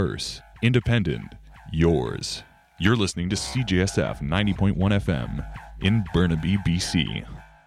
Diverse, independent, yours. You're listening to CJSF 90.1 FM in Burnaby, BC.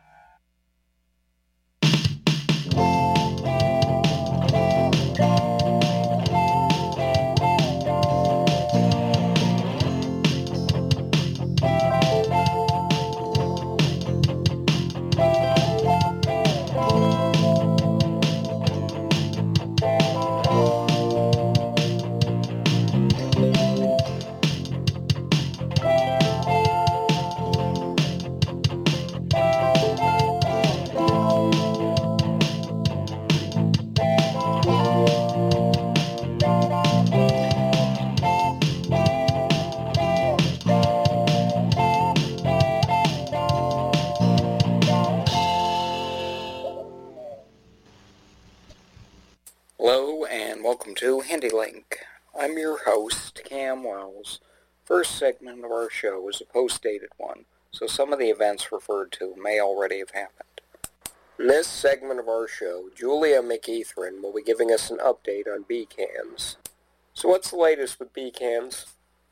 Hello and welcome to HandyLink. I'm your host, Cam Wells. First segment of our show is a post-dated one, so some of the events referred to may already have happened. In this segment of our show, Julia McEthron will be giving us an update on BCANS. So what's the latest with BCANS?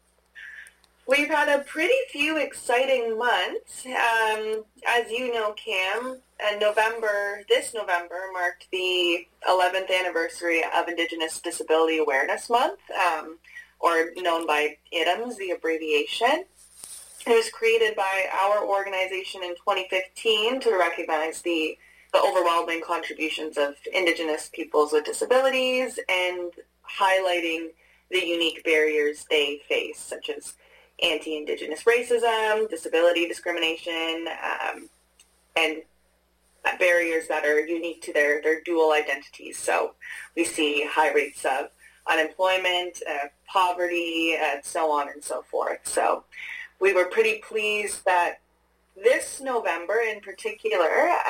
We've had a pretty few exciting months. As you know, Cam, this November marked the 11th anniversary of Indigenous Disability Awareness Month, or known by IDAMS, the abbreviation. It was created by our organization in 2015 to recognize the overwhelming contributions of Indigenous peoples with disabilities and highlighting the unique barriers they face, such as anti-Indigenous racism, disability discrimination, and barriers that are unique to their dual identities. So we see high rates of unemployment, poverty, and so on and so forth. So we were pretty pleased that this November in particular,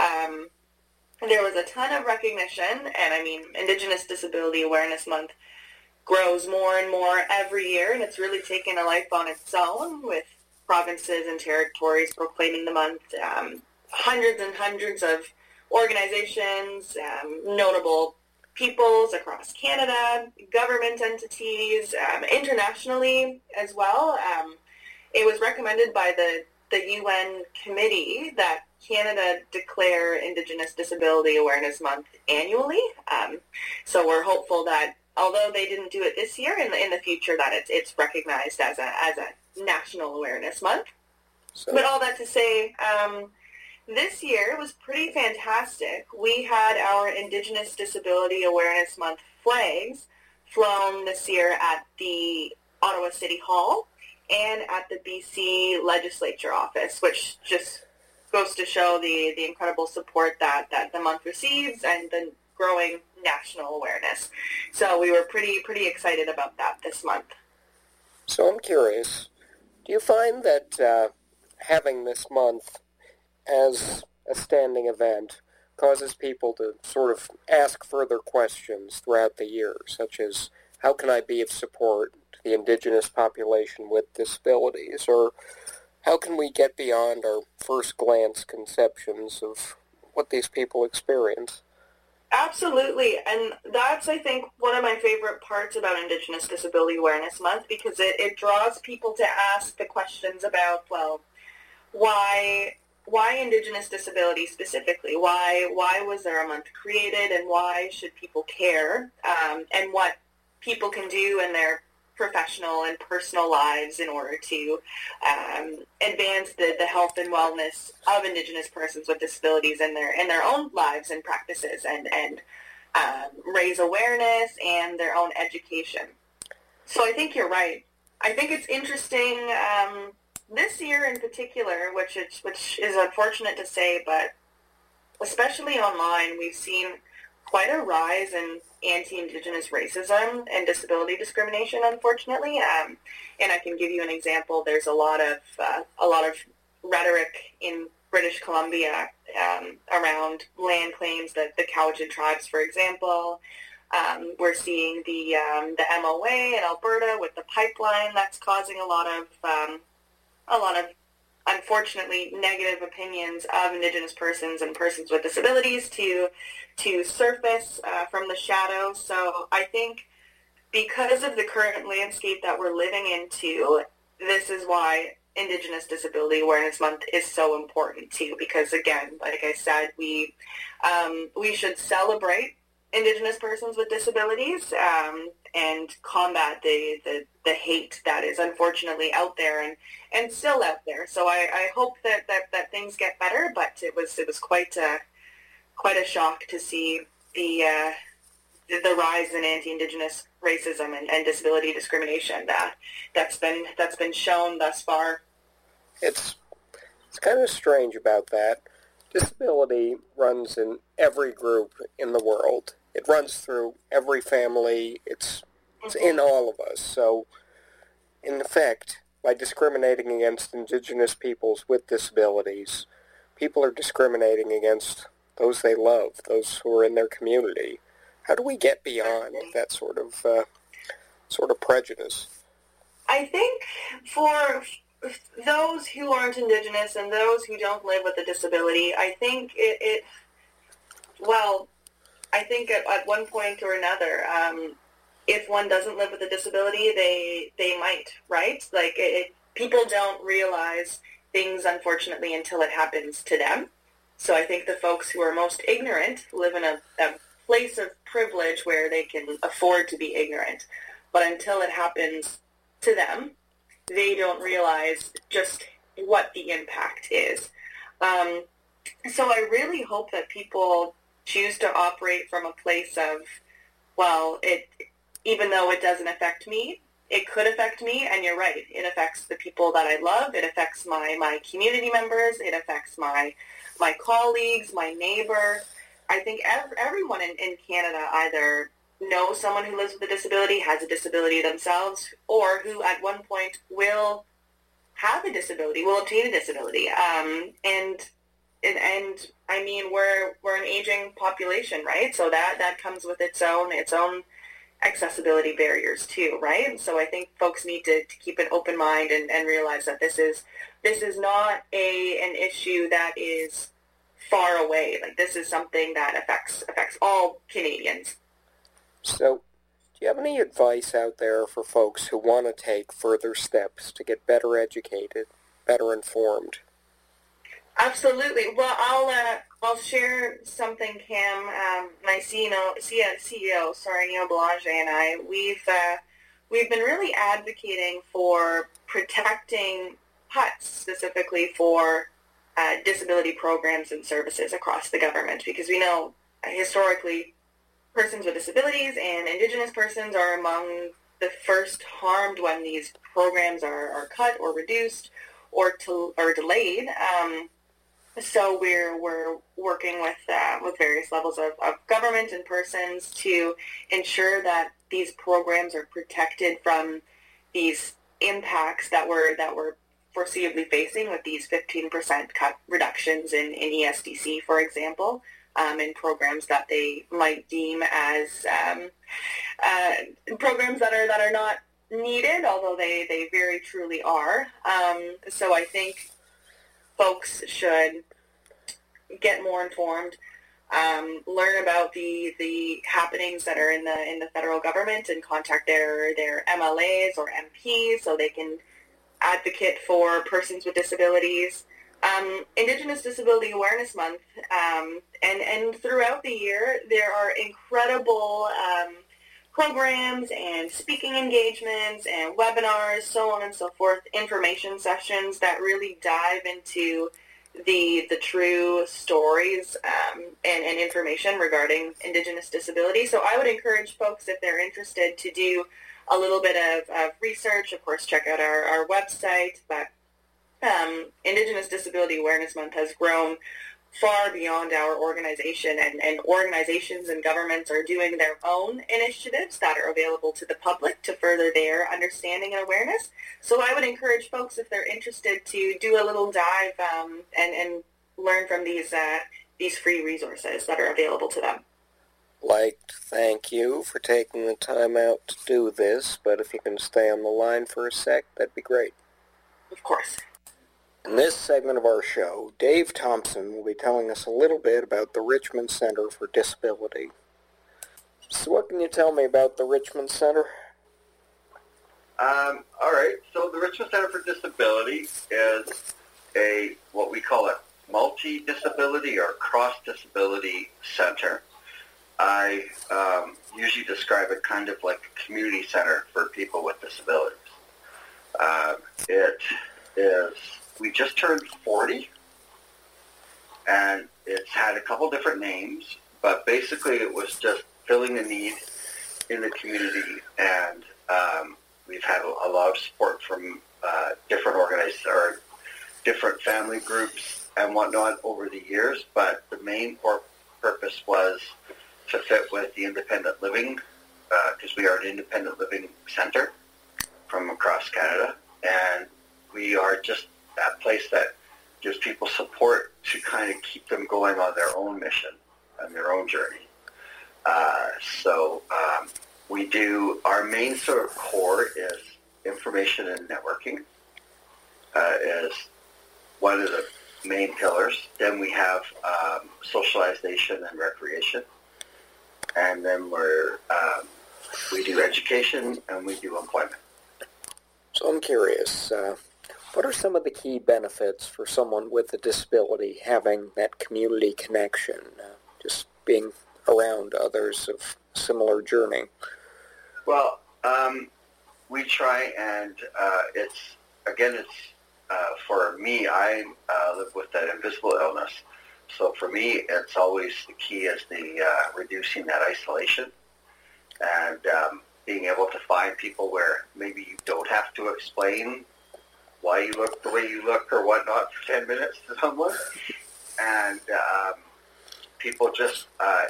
there was a ton of recognition, and I mean, Indigenous Disability Awareness Month grows more and more every year, and it's really taken a life on its own with provinces and territories proclaiming the month. Hundreds and hundreds of organizations, notable peoples across Canada, government entities, internationally as well. It was recommended by the UN committee that Canada declare Indigenous Disability Awareness Month annually. So we're hopeful that although they didn't do it this year, in the future that it's recognized as a National Awareness Month. So. But all that to say, this year was pretty fantastic. We had our Indigenous Disability Awareness Month flags flown this year at the Ottawa City Hall and at the BC Legislature office, which just goes to show the incredible support that the month receives and the growing national awareness. So we were pretty excited about that this month. So I'm curious, do you find that having this month as a standing event causes people to sort of ask further questions throughout the year, such as, how can I be of support to the Indigenous population with disabilities, or how can we get beyond our first glance conceptions of what these people experience? Absolutely, and that's, I think, one of my favorite parts about Indigenous Disability Awareness Month, because it draws people to ask the questions about, well, why Indigenous disability specifically? Why was there a month created, and why should people care? And what people can do in their professional and personal lives in order to advance the health and wellness of Indigenous persons with disabilities in their own lives and practices, and raise awareness and their own education. So I think you're right. I think it's interesting this year in particular, which is unfortunate to say, but especially online, we've seen quite a rise in anti-Indigenous racism and disability discrimination, unfortunately. And I can give you an example. There's a lot of rhetoric in British Columbia around land claims, the Cowichan tribes, for example. We're seeing the MOA in Alberta with the pipeline that's causing a lot of unfortunately negative opinions of Indigenous persons and persons with disabilities to surface from the shadows. So I think because of the current landscape that we're living into, this is why Indigenous Disability Awareness Month is so important too. Because again, like I said, we should celebrate Indigenous persons with disabilities and combat the hate that is unfortunately out there and still out there. So I hope that things get better. But it was quite a shock to see the rise in anti-Indigenous racism and disability discrimination that's been shown thus far. It's kind of strange about that. Disability runs in every group in the world. It runs through every family. It's in all of us. So, in effect, by discriminating against Indigenous peoples with disabilities, people are discriminating against those they love, those who are in their community. How do we get beyond that sort of prejudice? I think for those who aren't Indigenous and those who don't live with a disability, I think I think at one point or another, if one doesn't live with a disability, they might, right? Like, people don't realize things, unfortunately, until it happens to them. So I think the folks who are most ignorant live in a place of privilege where they can afford to be ignorant. But until it happens to them, they don't realize just what the impact is. So I really hope that people choose to operate from a place of, well, even though it doesn't affect me, it could affect me, and you're right, it affects the people that I love, it affects my community members, it affects my colleagues, my neighbor. I think everyone in Canada either knows someone who lives with a disability, has a disability themselves, or who at one point will have a disability, will obtain a disability. And I mean, we're an aging population, right? So that comes with its own accessibility barriers too, right? So I think folks need to keep an open mind and realize that this is not an issue that is far away. Like, this is something that affects all Canadians. So, do you have any advice out there for folks who want to take further steps to get better educated, better informed? Absolutely. Well, I'll share something, Cam. My CEO, Neil Belanger, and I, we've been really advocating for protecting HUTs, specifically for disability programs and services across the government, because we know historically persons with disabilities and Indigenous persons are among the first harmed when these programs are cut or reduced or delayed. So we're working with various levels of government and persons to ensure that these programs are protected from these impacts that we're foreseeably facing with these 15% cut reductions in ESDC, for example, in programs that they might deem as programs that are not needed, although they very truly are. So I think folks should get more informed, learn about the happenings that are in the federal government, and contact their MLAs or MPs so they can advocate for persons with disabilities. Indigenous Disability Awareness Month, and throughout the year there are incredible programs and speaking engagements and webinars, so on and so forth, information sessions that really dive into the true stories and information regarding Indigenous disability. So I would encourage folks, if they're interested, to do a little bit of research. Of course, check out our website, but Indigenous Disability Awareness Month has grown far beyond our organization, and organizations and governments are doing their own initiatives that are available to the public to further their understanding and awareness. So I would encourage folks, if they're interested, to do a little dive and learn from these free resources that are available to them. Like to thank you for taking the time out to do this, but if you can stay on the line for a sec, that'd be great. Of course. In this segment of our show, Dave Thompson will be telling us a little bit about the Richmond Center for Disability. So what can you tell me about the Richmond Center? All right. So the Richmond Center for Disability is what we call a multi-disability or cross-disability center. I usually describe it kind of like a community center for people with disabilities. We just turned 40, and it's had a couple different names, but basically it was just filling a need in the community, and we've had a lot of support from different organizations or different family groups and whatnot over the years, but the main purpose was to fit with the independent living, because we are an independent living center from across Canada, and we are just that place that gives people support to kind of keep them going on their own mission and their own journey. We do, our main sort of core is information and networking, is one of the main pillars. Then we have socialization and recreation. And then we do education and we do employment. So I'm curious, what are some of the key benefits for someone with a disability having that community connection, just being around others of similar journey? Well, we try, and it's for me, I live with that invisible illness. So for me, it's always the key is the reducing that isolation and being able to find people where maybe you don't have to explain why you look the way you look or whatnot for 10 minutes to someone. And people just,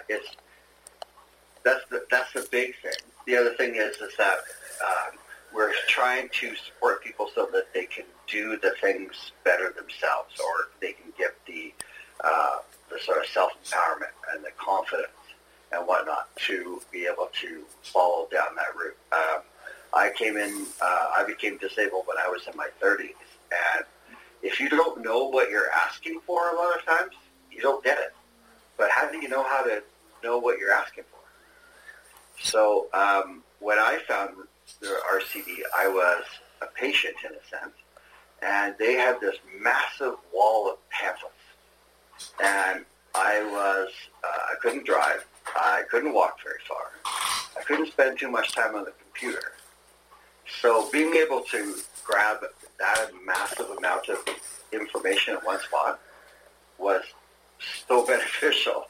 that's the big thing. The other thing is that we're trying to support people so that they can do the things better themselves, or they can get the sort of self-empowerment and the confidence and whatnot to be able to follow down that route. I became disabled when I was in my 30s, and if you don't know what you're asking for a lot of times, you don't get it. But how do you know how to know what you're asking for? So when I found the RCD, I was a patient in a sense, and they had this massive wall of pamphlets. And I couldn't drive, I couldn't walk very far, I couldn't spend too much time on the computer. So being able to grab that massive amount of information at one spot was so beneficial.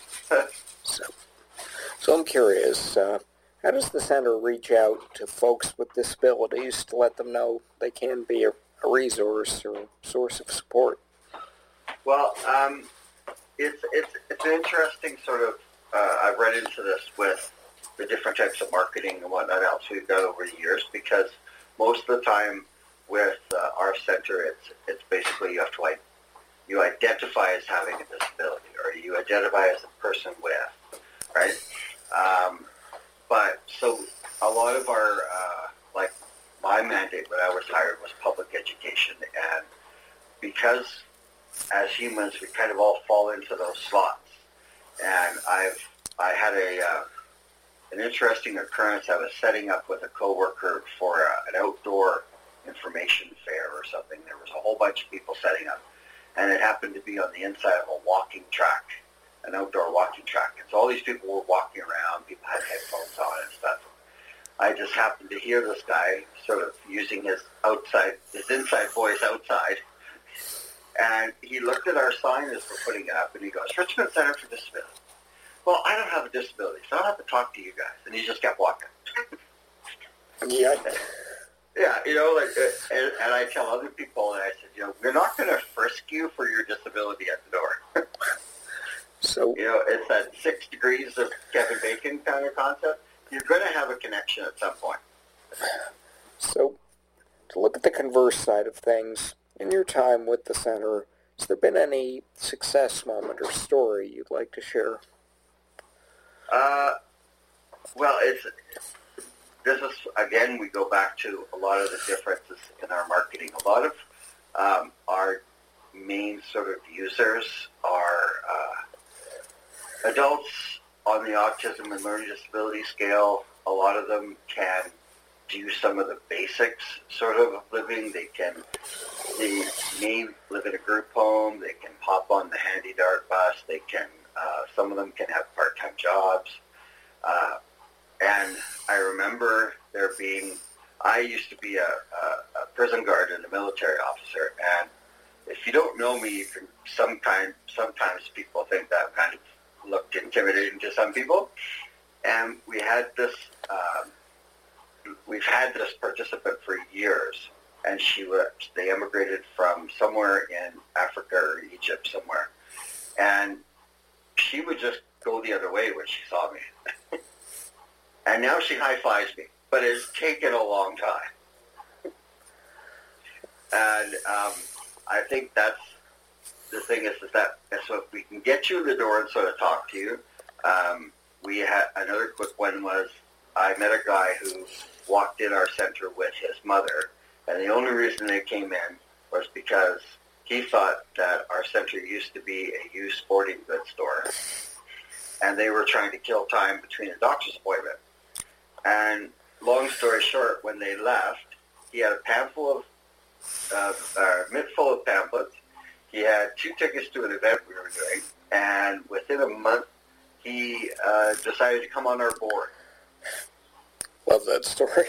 So I'm curious, how does the center reach out to folks with disabilities to let them know they can be a resource or a source of support? Well, it's an interesting sort of, I've read into this with the different types of marketing and whatnot else we've done over the years, because most of the time with our center, it's basically you identify as having a disability, or you identify as a person with, right? But so a lot of our, like my mandate when I was hired was public education, and because as humans we kind of all fall into those slots, and I had an interesting occurrence. I was setting up with a coworker for an outdoor information fair or something. There was a whole bunch of people setting up, and it happened to be on the inside of a walking track, an outdoor walking track. And so all these people were walking around, people had headphones on and stuff. I just happened to hear this guy sort of using his inside voice outside, and he looked at our sign as we're putting it up, and he goes, "Richmond Center for Disability." Well, I don't have a disability, so I don't have to talk to you guys. And he just kept walking. Yeah. Yeah, and I tell other people, and I said, we're not going to frisk you for your disability at the door. So, it's that 6 degrees of Kevin Bacon kind of concept. You're going to have a connection at some point. So, to look at the converse side of things, in your time with the center, has there been any success moment or story you'd like to share? Well, this is, again, we go back to a lot of the differences in our marketing. A lot of our main sort of users are adults on the autism and learning disability scale. A lot of them can do some of the basics sort of living. They may live in a group home. They can hop on the Handy Dart bus. They can, some of them can have part-time jobs. And I remember I used to be a prison guard and a military officer, and if you don't know me, you can sometimes people think that kind of looked intimidating to some people. And we've had this participant for years, and they immigrated from somewhere in Africa or Egypt somewhere, and she would just go the other way when she saw me. And now she high-fives me, but it's taken a long time. And I think that's the thing is that so if we can get you in the door and sort of talk to you, we had another quick one was I met a guy who walked in our center with his mother, and the only reason they came in was because he thought that our center used to be a used sporting goods store, and they were trying to kill time between a doctor's appointment. And long story short, when they left, he had a mitt full of pamphlets. He had 2 tickets to an event we were doing, and within a month, he decided to come on our board. Love that story.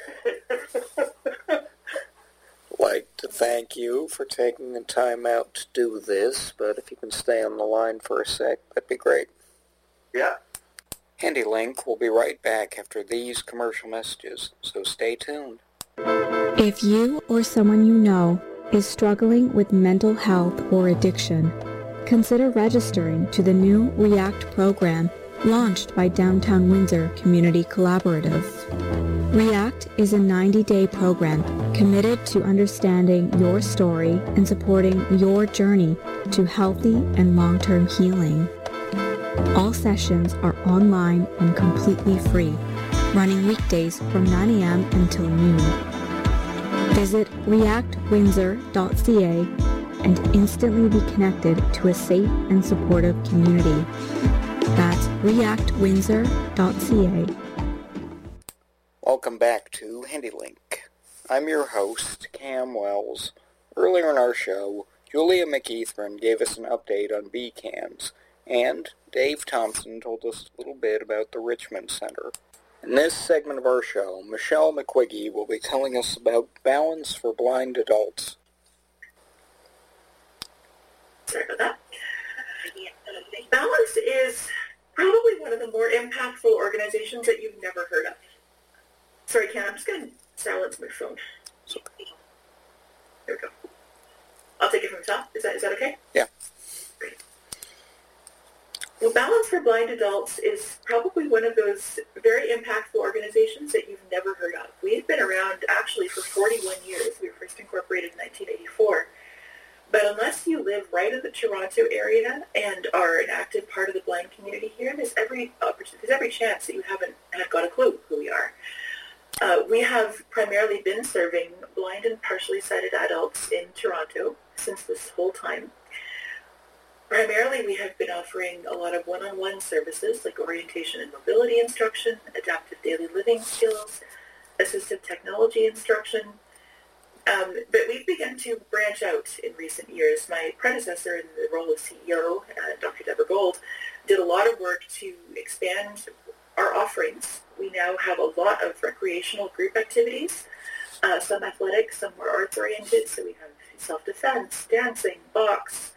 Like to thank you for taking the time out to do this, but if you can stay on the line for a sec, that'd be great. Yeah. HandyLink will be right back after these commercial messages, so stay tuned. If you or someone you know is struggling with mental health or addiction, consider registering to the new REACT program launched by Downtown Windsor Community Collaborative. REACT is a 90-day program committed to understanding your story and supporting your journey to healthy and long-term healing. All sessions are online and completely free, running weekdays from 9 a.m. until noon. Visit reactwindsor.ca and instantly be connected to a safe and supportive community. That's reactwindsor.ca. Welcome back to HandyLink. I'm your host, Cam Wells. Earlier in our show, Julia McEthron gave us an update on BCAMs, and Dave Thompson told us a little bit about the Richmond Center. In this segment of our show, Michelle McQuiggy will be telling us about Balance for Blind Adults. Sorry about that. Balance is probably one of the more impactful organizations that you've never heard of. Sorry, Ken, I'm just going to silence my phone. There we go. I'll take it from the top. Is that okay? Yeah. Great. Well, Balance for Blind Adults is probably one of those very impactful organizations that you've never heard of. We've been around actually for 41 years. We were first incorporated in 1984. But unless you live right in the Toronto area and are an active part of the blind community here, there's every chance that you haven't got a clue who we are. We have primarily been serving blind and partially sighted adults in Toronto since this whole time. Primarily, we have been offering a lot of one-on-one services like orientation and mobility instruction, adaptive daily living skills, assistive technology instruction. But we've begun to branch out in recent years. My predecessor in the role of CEO, Dr. Deborah Gold, did a lot of work to expand our offerings. We now have a lot of recreational group activities, some athletic, some more arts-oriented. So we have self-defense, dancing, boxing.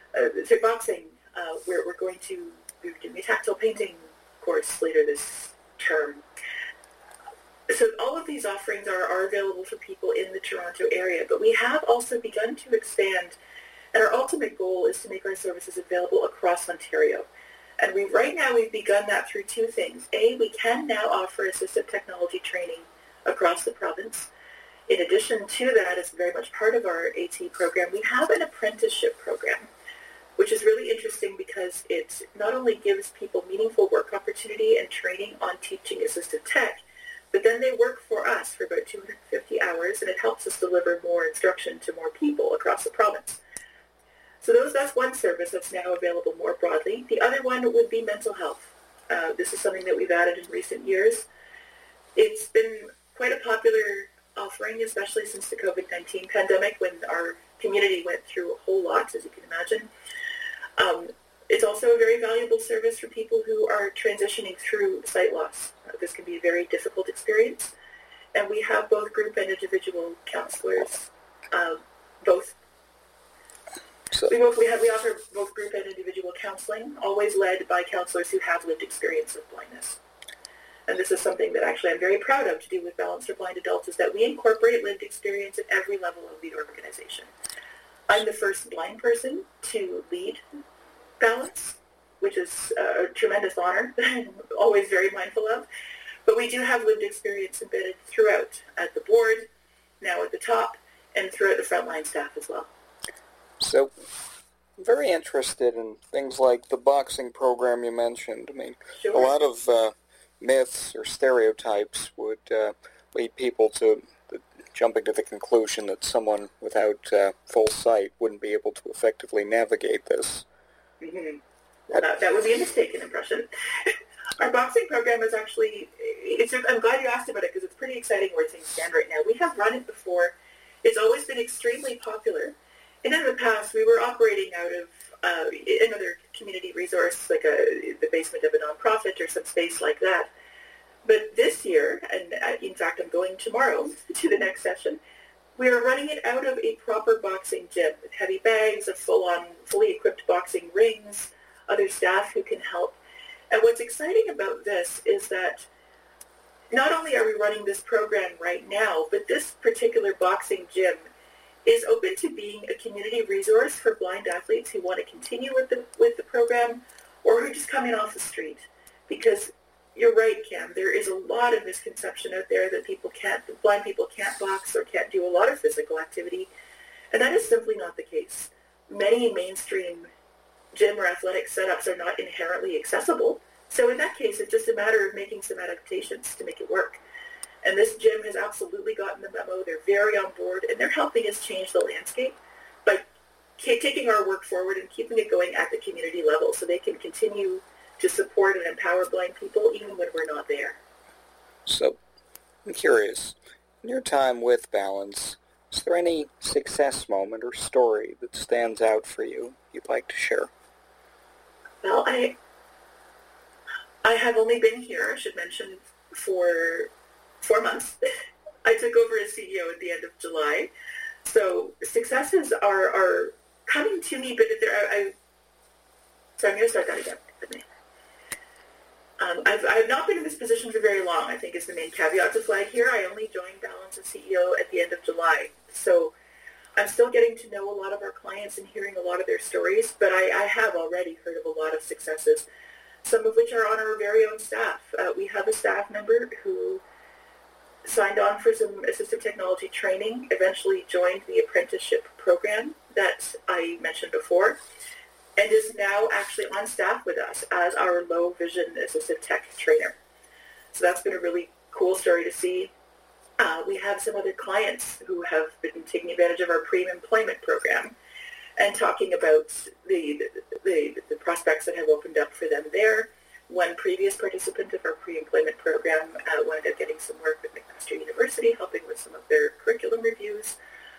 We're going to be doing a tactile painting course later this term. So all of these offerings are available for people in the Toronto area, but we have also begun to expand, and our ultimate goal is to make our services available across Ontario. And right now we've begun that through 2 things. A, we can now offer assistive technology training across the province. In addition to that, as very much part of our AT program, we have an apprenticeship program, which is really interesting because it not only gives people meaningful work opportunity and training on teaching assistive tech, but then they work for us for about 250 hours, and it helps us deliver more instruction to more people across the province. So that's one service that's now available more broadly. The other one would be mental health. This is something that we've added in recent years. It's been quite a popular offering, especially since the COVID-19 pandemic, when our community went through a whole lot, as you can imagine. It's also a very valuable service for people who are transitioning through sight loss. This can be a very difficult experience, and we have both group and individual counselors. We offer both group and individual counseling, always led by counselors who have lived experience of blindness. And this is something that actually I'm very proud of to do with Balance for Blind Adults, is that we incorporate lived experience at every level of the organization. I'm the first blind person to lead Balance, which is a tremendous honor that I'm always very mindful of. But we do have lived experience embedded throughout, at the board, now at the top, and throughout the frontline staff as well. So, I'm very interested in things like the boxing program you mentioned. I mean, Sure. a lot of myths or stereotypes would lead people to jumping to the conclusion that someone without full sight wouldn't be able to effectively navigate this. Mm-hmm. Well, that would be a mistaken impression. Our boxing program is actually, I'm glad you asked about it because it's pretty exciting where things stand right now. We have run it before. It's always been extremely popular. And in the past, we were operating out of another community resource, like the basement of a nonprofit or some space like that. But this year, and in fact I'm going tomorrow to the next session, we are running it out of a proper boxing gym with heavy bags, a fully equipped boxing rings, other staff who can help. And what's exciting about this is that not only are we running this program right now, but this particular boxing gym is open to being a community resource for blind athletes who want to continue with the program or who are just coming off the street. Because you're right, Cam, there is a lot of misconception out there that blind people can't box or can't do a lot of physical activity, and that is simply not the case. Many mainstream gym or athletic setups are not inherently accessible, so in that case, it's just a matter of making some adaptations to make it work. And this gym has absolutely gotten the memo. They're very on board, and they're helping us change the landscape by taking our work forward and keeping it going at the community level so they can continue to support and empower blind people even when we're not there. So, I'm curious, in your time with Balance, is there any success moment or story that stands out for you you'd like to share? Well, I have only been here, I should mention, for 4 months. I took over as CEO at the end of July. So successes are coming to me, but so I'm going to start that again. I've not been in this position for very long, I think is the main caveat to flag here. I only joined Balance as CEO at the end of July. So I'm still getting to know a lot of our clients and hearing a lot of their stories, but I have already heard of a lot of successes, some of which are on our very own staff. We have a staff member who signed on for some assistive technology training, eventually joined the apprenticeship program that I mentioned before, and is now actually on staff with us as our low vision assistive tech trainer. So that's been a really cool story to see. We have some other clients who have been taking advantage of our pre-employment program and talking about the prospects that have opened up for them there. One previous participant of our pre-employment program wound up getting some work with McMaster University, helping with some of their curriculum reviews.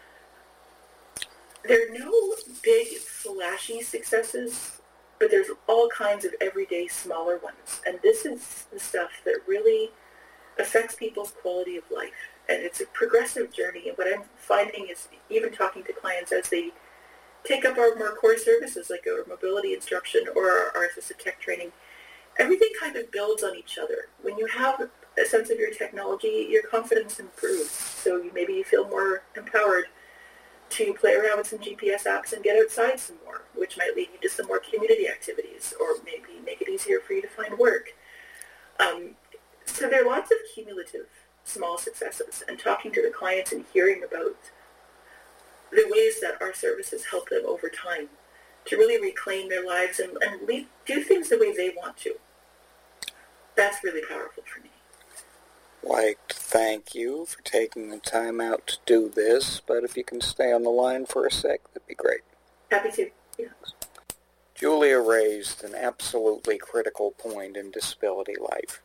There are no big, flashy successes, but there's all kinds of everyday, smaller ones. And this is the stuff that really affects people's quality of life. And it's a progressive journey. And what I'm finding is, even talking to clients as they take up our more core services, like our mobility instruction or our assistive tech training, everything kind of builds on each other. When you have a sense of your technology, your confidence improves. So maybe you feel more empowered to play around with some GPS apps and get outside some more, which might lead you to some more community activities or maybe make it easier for you to find work. So there are lots of cumulative small successes, and talking to the clients and hearing about the ways that our services help them over time to really reclaim their lives and do things the way they want to. That's really powerful for me. I'd like to thank you for taking the time out to do this, but if you can stay on the line for a sec, that'd be great. Happy to. Yeah. Julia raised an absolutely critical point in disability life.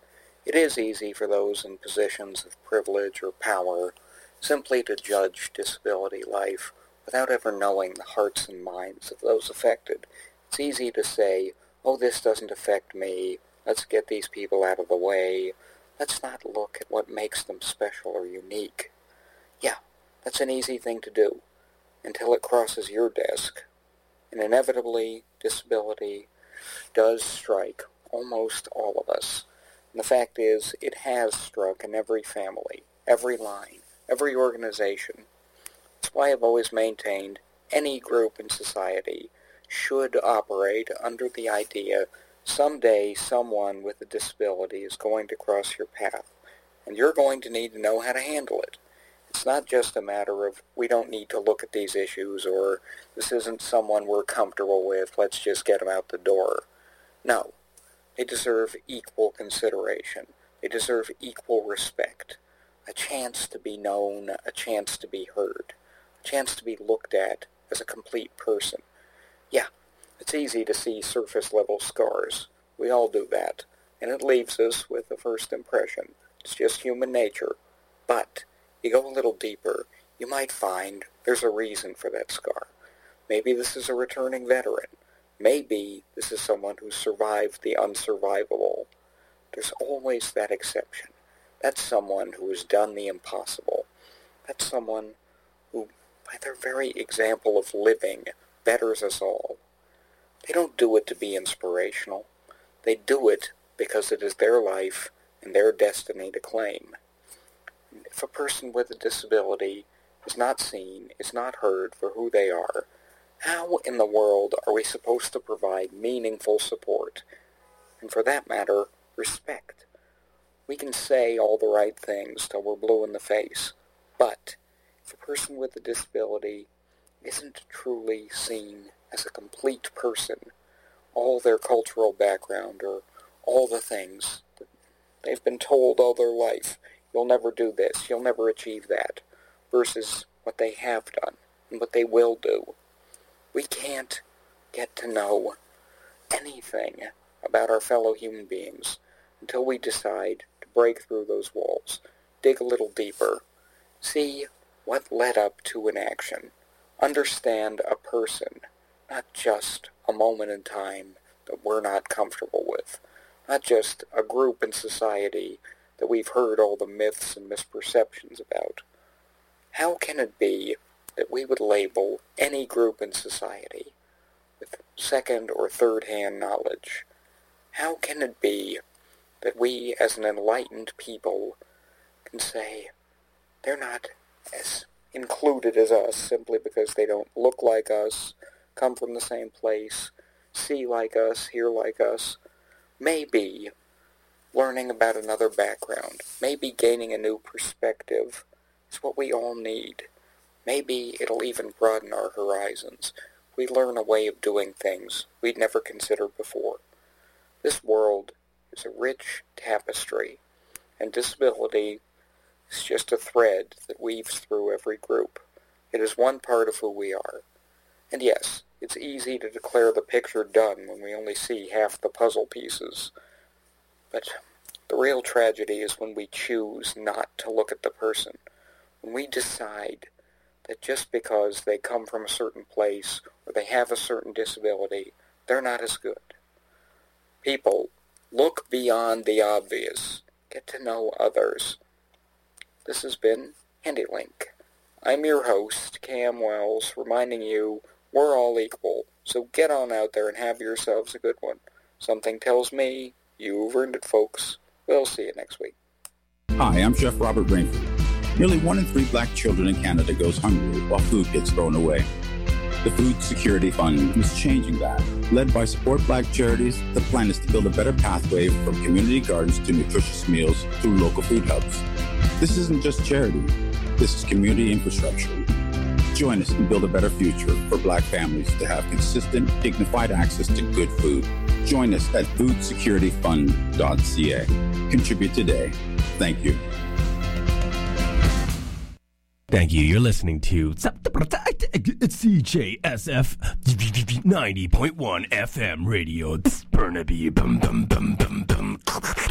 It is easy for those in positions of privilege or power simply to judge disability life without ever knowing the hearts and minds of those affected. It's easy to say, oh, this doesn't affect me, let's get these people out of the way, let's not look at what makes them special or unique. Yeah, that's an easy thing to do, until it crosses your desk. And inevitably, disability does strike almost all of us. And the fact is, it has struck in every family, every line, every organization. That's why I've always maintained any group in society should operate under the idea someday someone with a disability is going to cross your path, and you're going to need to know how to handle it. It's not just a matter of we don't need to look at these issues or this isn't someone we're comfortable with, let's just get them out the door. No, they deserve equal consideration. They deserve equal respect. A chance to be known, a chance to be heard, a chance to be looked at as a complete person. Yeah, it's easy to see surface-level scars. We all do that, and it leaves us with a first impression. It's just human nature. But you go a little deeper, you might find there's a reason for that scar. Maybe this is a returning veteran. Maybe this is someone who survived the unsurvivable. There's always that exception. That's someone who has done the impossible. That's someone who, by their very example of living, betters us all. They don't do it to be inspirational. They do it because it is their life and their destiny to claim. If a person with a disability is not seen, is not heard for who they are, how in the world are we supposed to provide meaningful support? And for that matter, respect. We can say all the right things till we're blue in the face, but if a person with a disability isn't truly seen as a complete person, all their cultural background or all the things that they've been told all their life, you'll never do this, you'll never achieve that, versus what they have done and what they will do. We can't get to know anything about our fellow human beings until we decide to break through those walls, dig a little deeper, see what led up to an action, understand a person, not just a moment in time that we're not comfortable with, not just a group in society that we've heard all the myths and misperceptions about. How can it be that we would label any group in society with second or third-hand knowledge? How can it be that we, as an enlightened people, can say they're not as included as us simply because they don't look like us, come from the same place, see like us, hear like us? Maybe learning about another background, maybe gaining a new perspective is what we all need. Maybe it'll even broaden our horizons. We learn a way of doing things we'd never considered before. This world is a rich tapestry, and disability is just a thread that weaves through every group. It is one part of who we are. And yes, it's easy to declare the picture done when we only see half the puzzle pieces. But the real tragedy is when we choose not to look at the person, when we decide that just because they come from a certain place or they have a certain disability, they're not as good. People, look beyond the obvious. Get to know others. This has been HandyLink. I'm your host, Cam Wells, reminding you we're all equal, so get on out there and have yourselves a good one. Something tells me you've earned it, folks. We'll see you next week. Hi, I'm Chef Robert Rainford. Nearly 1 in 3 black children in Canada goes hungry while food gets thrown away. The Food Security Fund is changing that. Led by Support Black Charities, the plan is to build a better pathway from community gardens to nutritious meals through local food hubs. This isn't just charity. This is community infrastructure. Join us and build a better future for black families to have consistent, dignified access to good food. Join us at foodsecurityfund.ca. Contribute today. Thank you. Thank you. You're listening to CJSF 90.1 FM radio. Burnaby.